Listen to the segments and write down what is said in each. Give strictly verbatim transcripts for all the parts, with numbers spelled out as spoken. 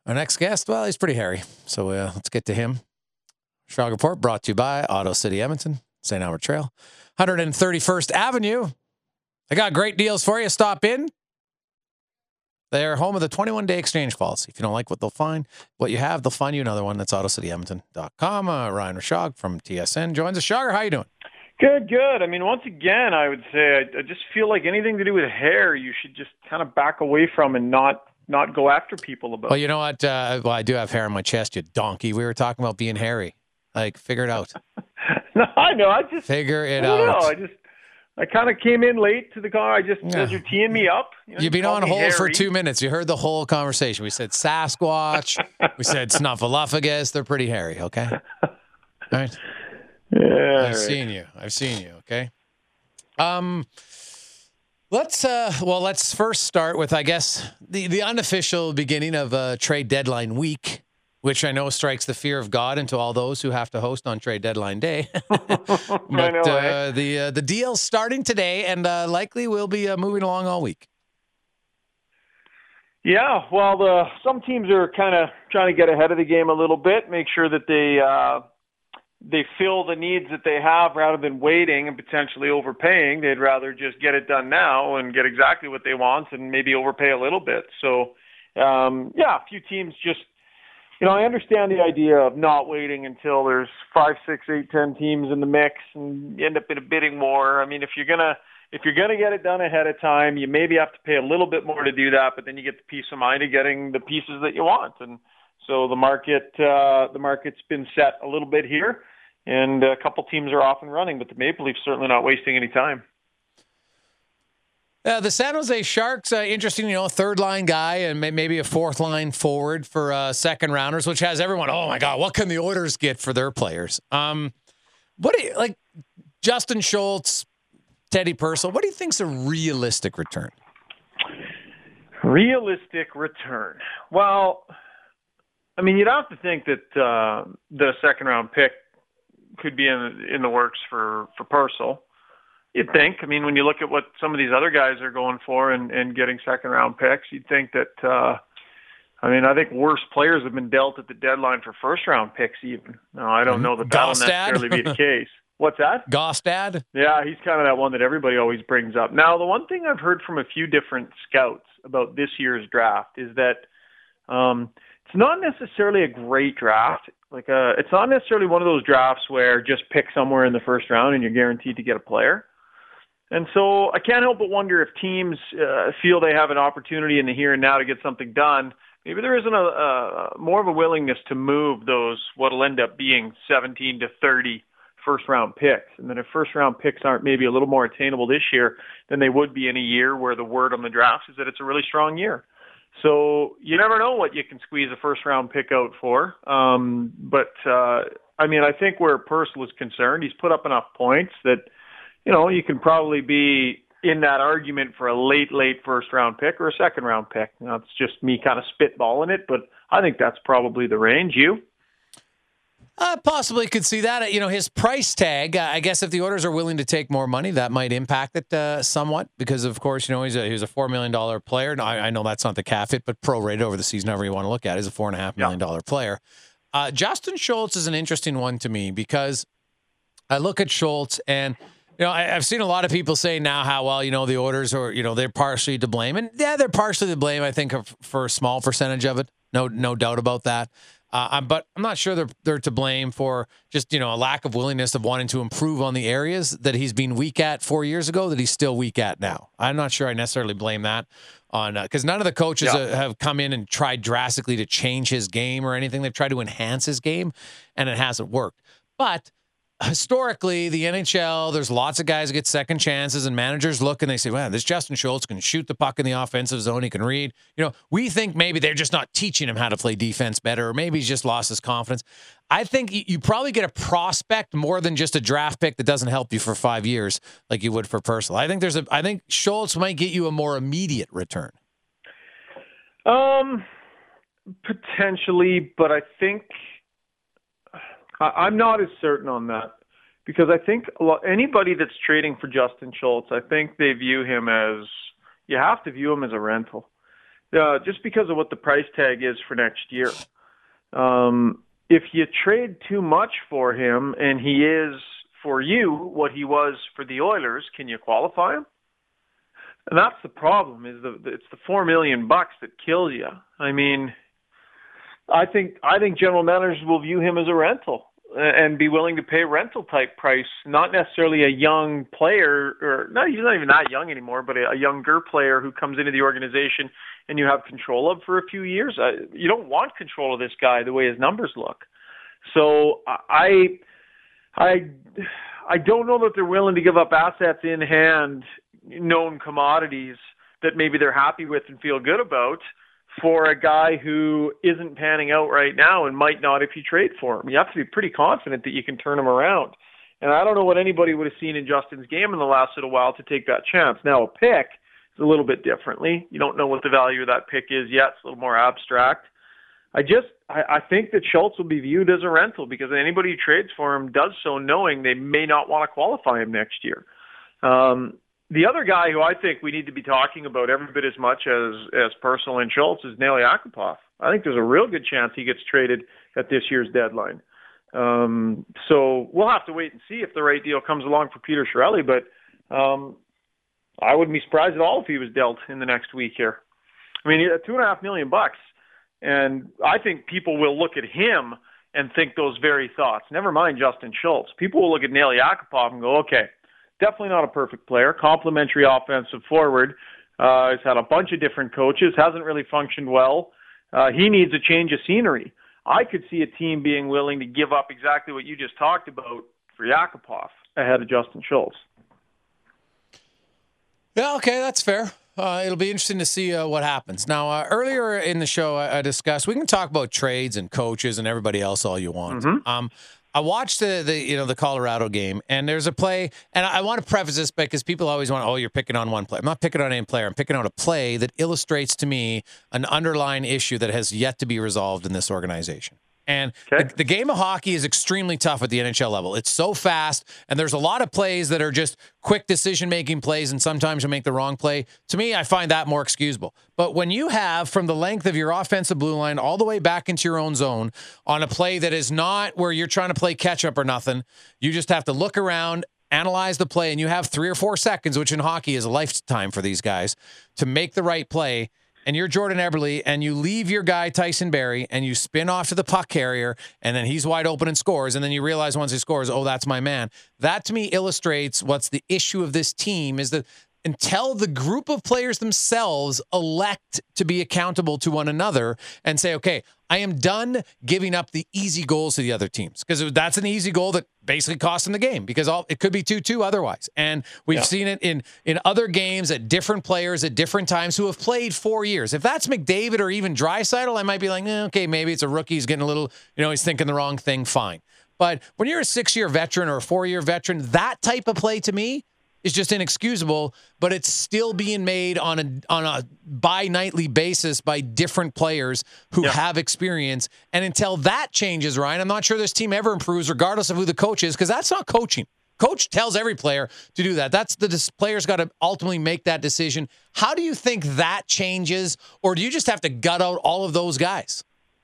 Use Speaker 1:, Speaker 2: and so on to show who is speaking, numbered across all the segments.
Speaker 1: Our next guest, well, he's pretty hairy. So uh, let's get to him. Shog Report brought to you by Auto City Edmonton, Saint Albert Trail, one hundred thirty-first Avenue. I got great deals for you. Stop in. They're home of the twenty-one day exchange policy. If you don't like what they'll find, what you have, they'll find you another one. That's auto city edmonton dot com. Uh, Ryan Rashog from T S N joins us. Shogger, how you doing?
Speaker 2: Good, good. I mean, once again, I would say I, I just feel like anything to do with hair, you should just kind of back away from and not not go after people about.
Speaker 1: Well, you know what? Uh, well, I do have hair on my chest, you donkey. We were talking about being hairy. Like, figure it out.
Speaker 2: No, I know. I just
Speaker 1: figure it
Speaker 2: I don't
Speaker 1: out.
Speaker 2: know. I just I kind of came in late to the car. I just
Speaker 1: Yeah.
Speaker 2: as you're teeing me up. You know,
Speaker 1: You've been
Speaker 2: call
Speaker 1: on
Speaker 2: me
Speaker 1: hold for
Speaker 2: hairy.
Speaker 1: two minutes. You heard the whole conversation. We said Sasquatch. We said Snuffleupagus. They're pretty hairy, okay? All right.
Speaker 2: Yeah,
Speaker 1: I've
Speaker 2: right.
Speaker 1: seen you. I've seen you, okay? Um, let's, uh, well, let's first start with, I guess, the, the unofficial beginning of uh, trade deadline week, which I know strikes the fear of God into all those who have to host on trade deadline day. But
Speaker 2: I know,
Speaker 1: uh,
Speaker 2: eh?
Speaker 1: the uh, the deal's starting today and uh, likely will be uh, moving along all week.
Speaker 2: Yeah, well, the, some teams are kind of trying to get ahead of the game a little bit, make sure that they uh, they fill the needs that they have rather than waiting and potentially overpaying. They'd rather just get it done now and get exactly what they want and maybe overpay a little bit. So, um, yeah, a few teams just, you know, I understand the idea of not waiting until there's five, six, eight, ten teams in the mix and you end up in a bidding war. I mean, if you're gonna if you're gonna get it done ahead of time, you maybe have to pay a little bit more to do that, but then you get the peace of mind of getting the pieces that you want. And so the market uh, the market's been set a little bit here, and a couple teams are off and running, but the Maple Leafs certainly not wasting any time.
Speaker 1: Uh, the San Jose Sharks, uh, interesting, you know, third line guy and may- maybe a fourth line forward for uh, second rounders, which has everyone, oh my God, what can the Oilers get for their players? Um, what do you, like, Justin Schultz, Teddy Purcell, what do you think's a realistic return?
Speaker 2: Realistic return. Well, I mean, you'd have to think that uh, the second round pick could be in in the works for, for Purcell. You'd think. I mean, when you look at what some of these other guys are going for and, and getting second round picks, you'd think that, uh, I mean, I think worse players have been dealt at the deadline for first round picks even. No, I don't know that that'll
Speaker 1: Gostad?
Speaker 2: necessarily be the case. What's that?
Speaker 1: Gostad?
Speaker 2: Yeah, he's kind of that one that everybody always brings up. Now, the one thing I've heard from a few different scouts about this year's draft is that um, it's not necessarily a great draft. Like, uh, it's not necessarily one of those drafts where just pick somewhere in the first round and you're guaranteed to get a player. And so I can't help but wonder if teams uh, feel they have an opportunity in the here and now to get something done. Maybe there isn't a, a more of a willingness to move those what'll end up being seventeen to thirty first round picks. And then if first round picks aren't maybe a little more attainable this year than they would be in a year where the word on the draft is that it's a really strong year. So you never know what you can squeeze a first round pick out for. Um, but uh, I mean, I think where Purcell is concerned, he's put up enough points that, you know, you can probably be in that argument for a late, late first round pick or a second round pick. Now, it's just me kind of spitballing it, but I think that's probably the range. You?
Speaker 1: I possibly could see that. You know, his price tag, uh, I guess if the Oilers are willing to take more money, that might impact it uh, somewhat because, of course, you know, he's a, he's a four million dollars player. Now, I, I know that's not the cap hit, but prorated over the season, however you want to look at it, is a four point five million dollars yeah. player. Uh, Justin Schultz is an interesting one to me because I look at Schultz and, you know, I, I've seen a lot of people say now how, well, you know, the Oilers are, you know, they're partially to blame. And yeah, they're partially to blame, I think, for a small percentage of it. No, no doubt about that. Uh, but I'm not sure they're they're to blame for just, you know, a lack of willingness of wanting to improve on the areas that he's been weak at four years ago that he's still weak at now. I'm not sure I necessarily blame that on because uh, none of the coaches
Speaker 2: yeah.
Speaker 1: uh, have come in and tried drastically to change his game or anything. They've tried to enhance his game, and it hasn't worked. But historically, the N H L, there's lots of guys who get second chances, and managers look and they say, "Wow, this Justin Schultz can shoot the puck in the offensive zone. He can read." You know, we think maybe they're just not teaching him how to play defense better, or maybe he's just lost his confidence. I think you probably get a prospect more than just a draft pick that doesn't help you for five years like you would for Purcell. I think there's a. I think Schultz might get you a more immediate return.
Speaker 2: Um, potentially, but I think. I'm not as certain on that because I think a lot, anybody that's trading for Justin Schultz, I think they view him as, you have to view him as a rental. uh, just because of what the price tag is for next year. Um, if you trade too much for him and he is, for you, what he was for the Oilers, can you qualify him? And that's the problem, is the it's the four million bucks that kills you. I mean, I think I think general managers will view him as a rental and be willing to pay rental type price, not necessarily a young player, or no, he's not even that young anymore, but a, a younger player who comes into the organization and you have control of for a few years. Uh, you don't want control of this guy the way his numbers look. So I, I, I don't know that they're willing to give up assets in hand, known commodities that maybe they're happy with and feel good about, for a guy who isn't panning out right now and might not if you trade for him. You have to be pretty confident that you can turn him around. And I don't know what anybody would have seen in Justin's game in the last little while to take that chance. Now, a pick is a little bit differently. You don't know what the value of that pick is yet. It's a little more abstract. I just, I, I think that Schultz will be viewed as a rental because anybody who trades for him does so knowing they may not want to qualify him next year. Um, The other guy who I think we need to be talking about every bit as much as as Purcell and Schultz is Nail Yakupov. I think there's a real good chance he gets traded at this year's deadline. Um, so we'll have to wait and see if the right deal comes along for Peter Chiarelli, but um, I wouldn't be surprised at all if he was dealt in the next week here. I mean, two and a half million bucks, and I think people will look at him and think those very thoughts. Never mind Justin Schultz. People will look at Nail Yakupov and go, okay, definitely not a perfect player. Complimentary offensive forward. Uh, he's had a bunch of different coaches. Hasn't really functioned well. Uh, he needs a change of scenery. I could see a team being willing to give up exactly what you just talked about for Yakupov ahead of Justin Schultz.
Speaker 1: Yeah, okay, that's fair. Uh, it'll be interesting to see uh, what happens. Now, uh, earlier in the show, I, I discussed, we can talk about trades and coaches and everybody else all you want.
Speaker 2: Mm-hmm.
Speaker 1: Um, I watched the, the you know the Colorado game, and there's a play, and I want to preface this because people always want, oh, you're picking on one player. I'm not picking on any player. I'm picking on a play that illustrates to me an underlying issue that has yet to be resolved in this organization. And
Speaker 2: okay.
Speaker 1: the, the game of hockey is extremely tough at the N H L level. It's so fast, and there's a lot of plays that are just quick decision-making plays, and sometimes you make the wrong play. To me, I find that more excusable. But when you have, from the length of your offensive blue line all the way back into your own zone on a play that is not where you're trying to play catch-up or nothing, you just have to look around, analyze the play, and you have three or four seconds, which in hockey is a lifetime for these guys, to make the right play. And you're Jordan Eberle, and you leave your guy Tyson Barrie, and you spin off to the puck carrier, and then he's wide open and scores, and then you realize once he scores, oh, that's my man. That, to me, illustrates what's the issue of this team, is that until the group of players themselves elect to be accountable to one another and say, okay, I am done giving up the easy goals to the other teams, because that's an easy goal that basically cost them the game, because all it could be two two otherwise. And we've yeah. seen it in, in other games at different players at different times who have played four years. If that's McDavid or even Draisaitl, I might be like, eh, okay, maybe it's a rookie. He's getting a little, you know, he's thinking the wrong thing. Fine. But when you're a six-year veteran or a four-year veteran, that type of play to me is just inexcusable, but it's still being made on a on a bi-nightly basis by different players who yeah. have experience. And until that changes, Ryan, I'm not sure this team ever improves, regardless of who the coach is, because that's not coaching. Coach tells every player to do that. That's the dis- player's got to ultimately make that decision. How do you think that changes, or do you just have to gut out all of those guys?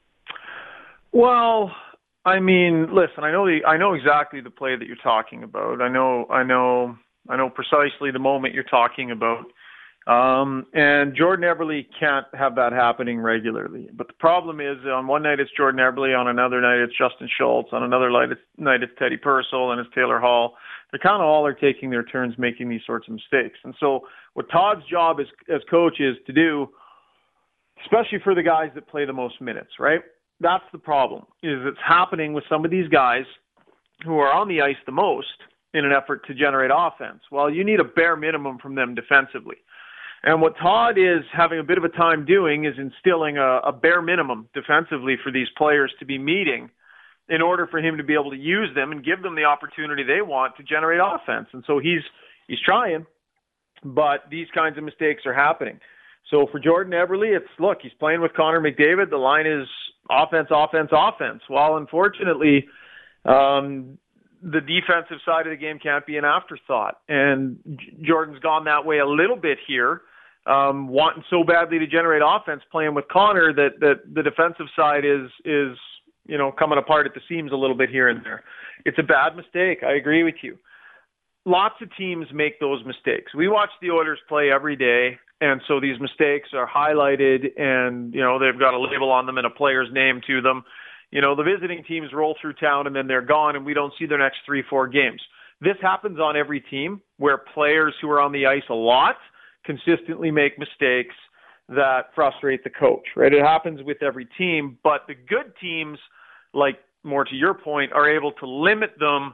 Speaker 2: Well, I mean, listen, I know the I know exactly the play that you're talking about. I know I know. I know precisely the moment you're talking about. Um, and Jordan Eberle can't have that happening regularly. But the problem is, on one night it's Jordan Eberle, on another night it's Justin Schultz, on another night it's, night it's Teddy Purcell and it's Taylor Hall. They kind of all are taking their turns making these sorts of mistakes. And so what Todd's job as, as coach is to do, especially for the guys that play the most minutes, right? That's the problem, is it's happening with some of these guys who are on the ice the most in an effort to generate offense. Well, you need a bare minimum from them defensively. And what Todd is having a bit of a time doing is instilling a, a bare minimum defensively for these players to be meeting in order for him to be able to use them and give them the opportunity they want to generate offense. And so he's he's trying, but these kinds of mistakes are happening. So for Jordan Eberle, it's, look, he's playing with Connor McDavid. The line is offense, offense, offense. Well, unfortunately, um, the defensive side of the game can't be an afterthought. And Jordan's gone that way a little bit here. um, wanting so badly to generate offense playing with Connor that, that the defensive side is, is, you know, coming apart at the seams a little bit here and there. It's a bad mistake. I agree with you. Lots of teams make those mistakes. We watch the Oilers play every day, and so these mistakes are highlighted, and, you know, they've got a label on them and a player's name to them. You know, the visiting teams roll through town, and then they're gone, and we don't see their next three, four games. This happens on every team where players who are on the ice a lot consistently make mistakes that frustrate the coach, right? It happens with every team, but the good teams, like more to your point, are able to limit them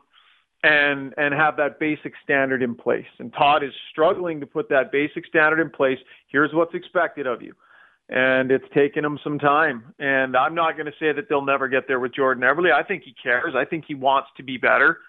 Speaker 2: and and have that basic standard in place. And Todd is struggling to put that basic standard in place. Here's what's expected of you. And it's taken him some time. And I'm not going to say that they'll never get there with Jordan Eberle. I think he cares. I think he wants to be better.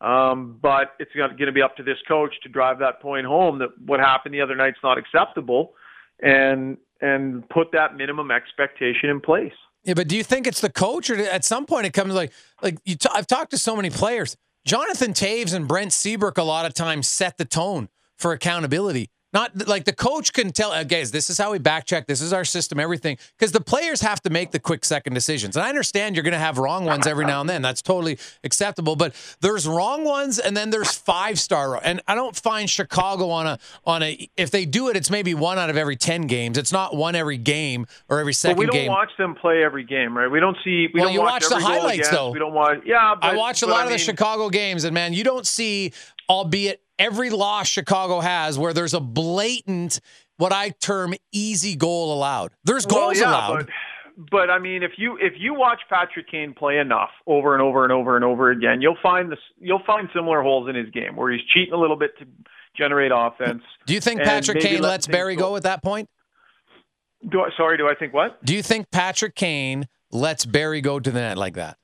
Speaker 2: Um, but it's going to be up to this coach to drive that point home that what happened the other night's not acceptable, and and put that minimum expectation in place.
Speaker 1: Yeah, but do you think it's the coach, or at some point it comes like like you? T- I've talked to so many players. Jonathan Toews and Brent Seabrook a lot of times set the tone for accountability. Not like the coach can tell, uh, guys, this is how we back check. This is our system, everything. Because the players have to make the quick second decisions. And I understand you're going to have wrong ones every now and then. That's totally acceptable. But there's wrong ones, and then there's five-star. And I don't find Chicago on a, on a if they do it, it's maybe one out of every ten games. It's not one every game or every second game.
Speaker 2: But we don't
Speaker 1: game.
Speaker 2: watch them play every game, right? We don't see, we
Speaker 1: well,
Speaker 2: don't
Speaker 1: you
Speaker 2: watch,
Speaker 1: watch the highlights, though.
Speaker 2: We don't watch, yeah. But,
Speaker 1: I watch a
Speaker 2: but
Speaker 1: lot
Speaker 2: I
Speaker 1: of
Speaker 2: mean,
Speaker 1: the Chicago games, and, man, you don't see, albeit every loss Chicago has where there's a blatant, what I term easy goal allowed. There's goals
Speaker 2: well, yeah,
Speaker 1: allowed.
Speaker 2: But, but I mean, if you if you watch Patrick Kane play enough over and over and over and over again, you'll find this. You'll find similar holes in his game where he's cheating a little bit to generate offense.
Speaker 1: Do you think Patrick Kane lets Barrie go at that point?
Speaker 2: Do I, sorry, do I think what?
Speaker 1: Do you think Patrick Kane lets Barrie go to the net like that?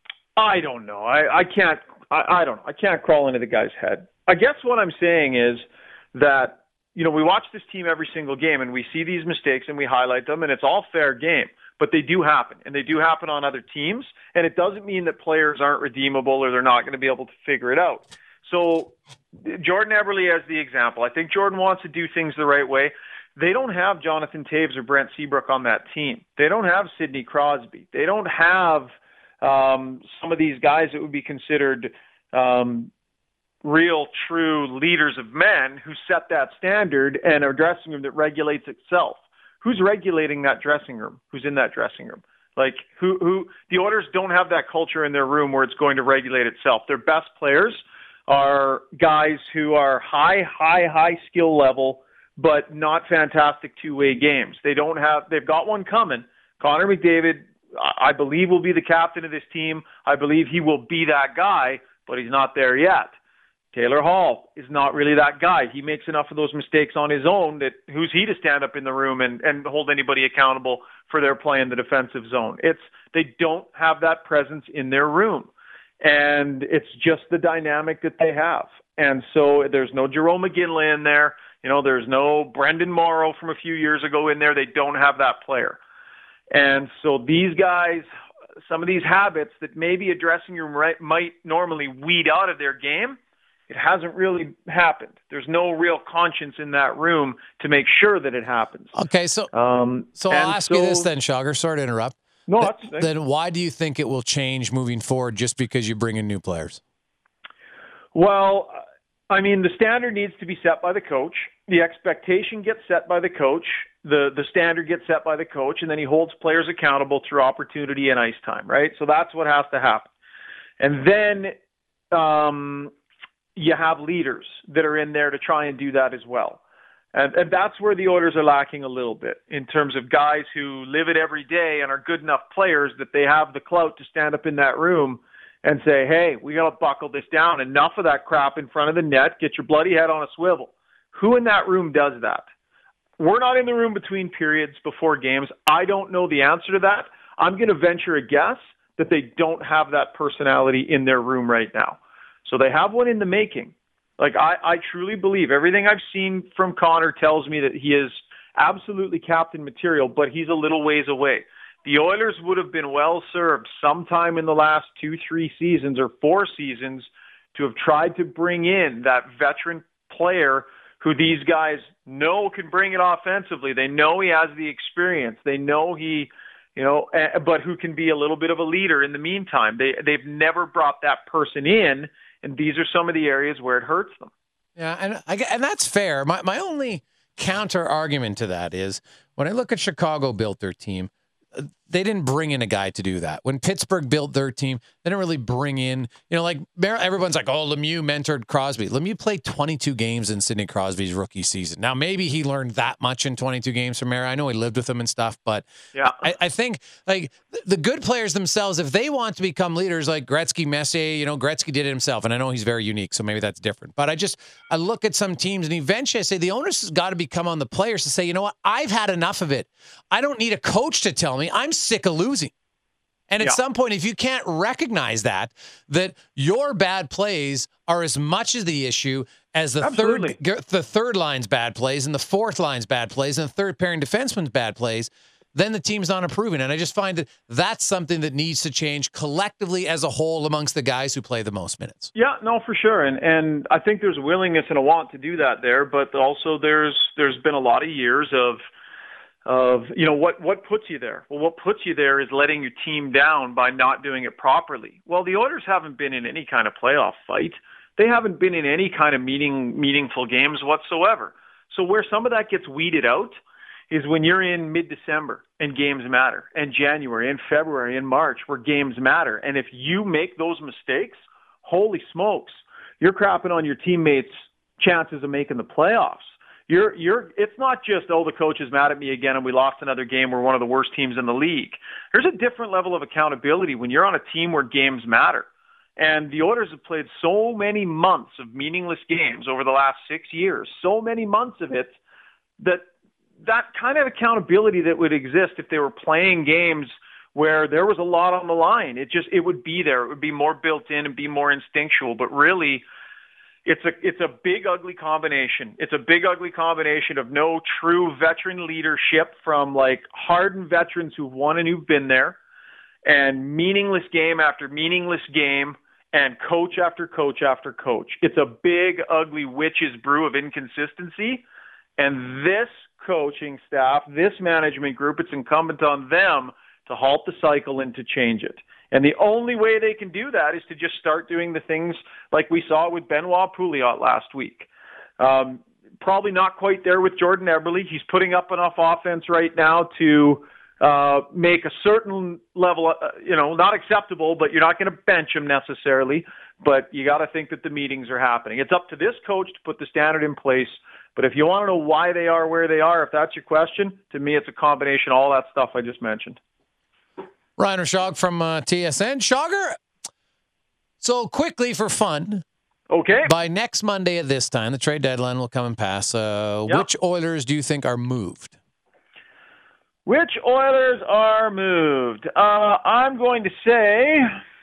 Speaker 2: I don't know. I, I can't. I, I don't know. I can't crawl into the guy's head. I guess what I'm saying is that, you know, we watch this team every single game and we see these mistakes and we highlight them, and it's all fair game, but they do happen, and they do happen on other teams, and it doesn't mean that players aren't redeemable or they're not going to be able to figure it out. So Jordan Eberle as the example. I think Jordan wants to do things the right way. They don't have Jonathan Toews or Brent Seabrook on that team. They don't have Sidney Crosby. They don't have um, some of these guys that would be considered um, real, true leaders of men who set that standard and a dressing room that regulates itself. Who's regulating that dressing room? Who's in that dressing room? Like, who, who, the Oilers don't have that culture in their room where it's going to regulate itself. Their best players are guys who are high, high, high skill level, but not fantastic two-way games. They don't have, they've got one coming. Connor McDavid, I believe, will be the captain of this team. I believe he will be that guy, but he's not there yet. Taylor Hall is not really that guy. He makes enough of those mistakes on his own that who's he to stand up in the room and, and hold anybody accountable for their play in the defensive zone? It's they don't have that presence in their room. And it's just the dynamic that they have. And so there's no Jerome McGinley in there. You know, there's no Brendan Morrow from a few years ago in there. They don't have that player. And so these guys, some of these habits that maybe a dressing room right, might normally weed out of their game, it hasn't really happened. There's no real conscience in that room to make sure that it happens.
Speaker 1: Okay, so um, so I'll ask so, you this then, Shogger. Sorry to interrupt.
Speaker 2: No,
Speaker 1: Th-
Speaker 2: that's
Speaker 1: then why do you think it will change moving forward just because you bring in new players?
Speaker 2: Well, I mean, the standard needs to be set by the coach. The expectation gets set by the coach. The the standard gets set by the coach, and then he holds players accountable through opportunity and ice time, right? So that's what has to happen. And then um, you have leaders that are in there to try and do that as well. And, and that's where the Oilers are lacking a little bit in terms of guys who live it every day and are good enough players that they have the clout to stand up in that room and say, hey, we got to buckle this down. Enough of that crap in front of the net. Get your bloody head on a swivel. Who in that room does that? We're not in the room between periods before games. I don't know the answer to that. I'm going to venture a guess that they don't have that personality in their room right now. So they have one in the making. Like, I, I truly believe everything I've seen from Connor tells me that he is absolutely captain material, but he's a little ways away. The Oilers would have been well served sometime in the last two, three seasons or four seasons to have tried to bring in that veteran player who these guys know can bring it offensively. They know he has the experience. They know he, you know, but who can be a little bit of a leader in the meantime. They, they've never brought that person in, and these are some of the areas where it hurts them.
Speaker 1: Yeah, and I, and that's fair. My my only counter argument to that is when I look at Chicago built their team, they didn't bring in a guy to do that. When Pittsburgh built their team, they didn't really bring in, you know, like everyone's like, oh, Lemieux mentored Crosby. Lemieux played twenty-two games in Sidney Crosby's rookie season. Now, maybe he learned that much in twenty-two games from Mara. I know he lived with him and stuff, but
Speaker 2: yeah,
Speaker 1: I, I think like the good players themselves, if they want to become leaders like Gretzky, Messier, you know, Gretzky did it himself, and I know he's very unique, so maybe that's different. But I just, I look at some teams, and eventually I say the onus has got to become on the players to say, you know what, I've had enough of it. I don't need a coach to tell me. I'm sick of losing. And at
Speaker 2: yeah.
Speaker 1: some point, if you can't recognize that, that your bad plays are as much as the issue as the
Speaker 2: Absolutely.
Speaker 1: third the third line's bad plays and the fourth line's bad plays and the third pairing defenseman's bad plays, then the team's not improving. And I just find that that's something that needs to change collectively as a whole amongst the guys who play the most minutes.
Speaker 2: Yeah, no, for sure. And and I think there's a willingness and a want to do that there, but also there's there's been a lot of years of of, you know, what, what puts you there? Well, what puts you there is letting your team down by not doing it properly. Well, the Oilers haven't been in any kind of playoff fight. They haven't been in any kind of meaning, meaningful games whatsoever. So where some of that gets weeded out is when you're in mid-December and games matter, and January and February and March where games matter. And if you make those mistakes, holy smokes, you're crapping on your teammates' chances of making the playoffs. You're, you're, it's not just, oh, the coach is mad at me again and we lost another game. We're one of the worst teams in the league. There's a different level of accountability when you're on a team where games matter. And the Oilers have played so many months of meaningless games over the last six years, so many months of it, that that kind of accountability that would exist if they were playing games where there was a lot on the line, it just, it would be there. It would be more built in and be more instinctual. But really, It's a it's a big, ugly combination. It's a big, ugly combination of no true veteran leadership from like hardened veterans who've won and who've been there, and meaningless game after meaningless game, and coach after coach after coach. It's a big, ugly witch's brew of inconsistency, and this coaching staff, this management group, it's incumbent on them to halt the cycle and to change it. And the only way they can do that is to just start doing the things like we saw with Benoit Pouliot last week. Um, probably not quite there with Jordan Eberle. He's putting up enough offense right now to uh, make a certain level, uh, you know, not acceptable, but you're not going to bench him necessarily. But you got to think that the meetings are happening. It's up to this coach to put the standard in place. But if you want to know why they are where they are, if that's your question, to me it's a combination of all that stuff I just mentioned.
Speaker 1: Ryan Rishaug from uh, T S N. Shogger, so quickly for fun.
Speaker 2: Okay.
Speaker 1: By next Monday at this time, the trade deadline will come and pass. Uh,
Speaker 2: yep.
Speaker 1: Which Oilers do you think are moved?
Speaker 2: Which Oilers are moved? Uh, I'm going to say,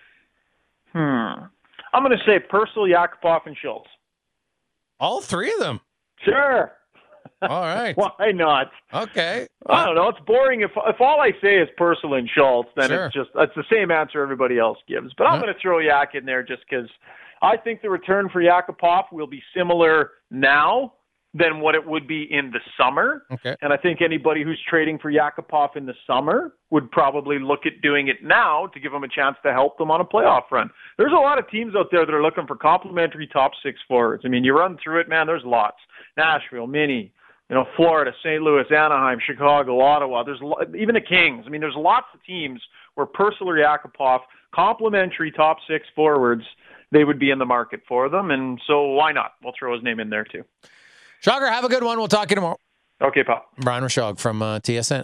Speaker 2: hmm, I'm going to say Purcell, Yakupov, and Schultz.
Speaker 1: All three of them?
Speaker 2: Sure.
Speaker 1: All right.
Speaker 2: Why not?
Speaker 1: Okay.
Speaker 2: I don't know. It's boring. If if all I say is Purcell and Schultz, then
Speaker 1: Sure.
Speaker 2: it's just it's the same answer everybody else gives. But I'm
Speaker 1: Yeah.
Speaker 2: going to throw Yak in there just because I think the return for Yakupov will be similar now than what it would be in the summer.
Speaker 1: Okay.
Speaker 2: And I think anybody who's trading for Yakupov in the summer would probably look at doing it now to give them a chance to help them on a playoff run. There's a lot of teams out there that are looking for complimentary top six forwards. I mean, you run through it, man, there's lots. Nashville, Minnie, you know, Florida, Saint Louis, Anaheim, Chicago, Ottawa. There's even the Kings. I mean, there's lots of teams where Purcell or Yakupov, complimentary top six forwards, they would be in the market for them. And so why not? We'll throw his name in there too.
Speaker 1: Shogger, have a good one. We'll talk to you tomorrow.
Speaker 2: Okay, pal.
Speaker 1: Brian Rishaug from uh, T S N.